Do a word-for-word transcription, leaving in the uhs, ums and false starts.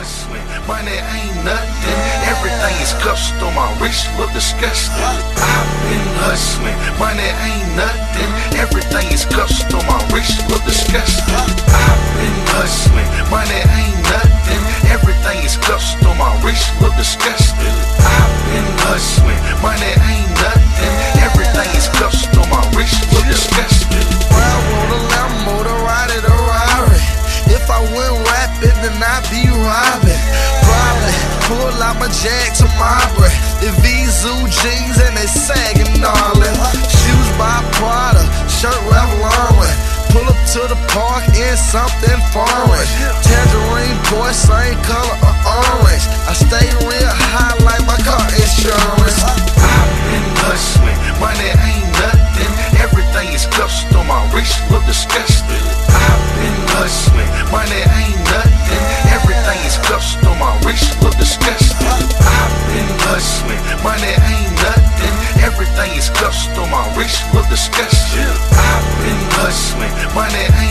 hustling, money ain't nothing. Everything is custom, my wrist look disgusting. I've been hustling, money ain't nothing. Everything is custom, my wrist look disgusting. I've been hustling, money ain't nothing. Everything is custom, my wrist look disgusting. I've been hustling, money ain't nothing. Everything is custom, my wrist look disgusting. I roll a Lambo to ride it a Rari. If I went rapping, then I'd be robbing. Probably pull out my Jag to Marbury. The V-Zoo jeans and they sagging, darling. Shoes by Prada, shirt Ralph Lauren. Pull up to the park in something foreign. Tangerine boy, same color of orange. I stay real high like my car insurance. I've been hustling, money ain't nothing. Everything is custom, my wrist look disgusting. I've been hustling, money ain't nothing. Everything is custom, my wrist look disgusting. I've been hustling, money ain't nothing. Everything is custom, my wrist look disgusting. I've been hustling, money ain't